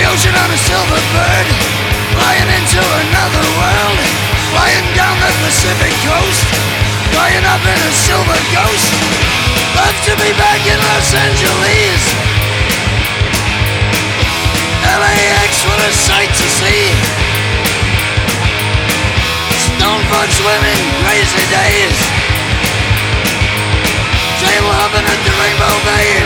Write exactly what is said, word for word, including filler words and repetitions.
ocean on a silver bird, flying into another world, flying down the Pacific coast, flying up in a silver ghost. Love to be back in Los Angeles. L A X, what a sight to see. Stone fucks women, crazy days, table hopping at the Rainbow Bay.